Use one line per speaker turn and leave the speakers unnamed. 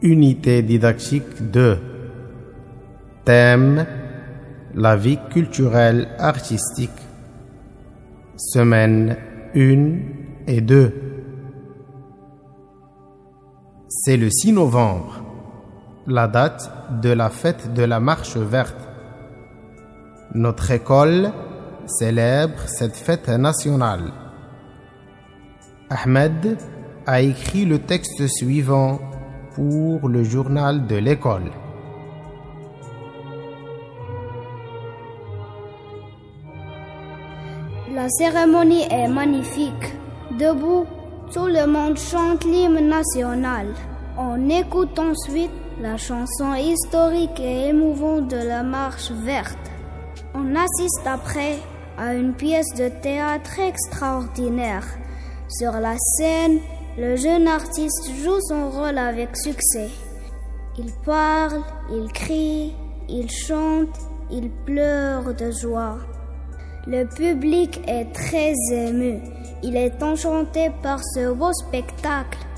Unité didactique 2. Thème: la vie culturelle artistique. Semaine 1 et 2. C'est le 6 novembre, la date de la fête de la Marche verte. Notre école célèbre cette fête nationale. Ahmed a écrit le texte suivant pour le journal de l'école.
La cérémonie est magnifique. Debout, tout le monde chante l'hymne national. On écoute ensuite la chanson historique et émouvante de la Marche verte. On assiste après à une pièce de théâtre extraordinaire. Sur la scène, le jeune artiste joue son rôle avec succès. Il parle, il crie, il chante, il pleure de joie. Le public est très ému. Il est enchanté par ce beau spectacle.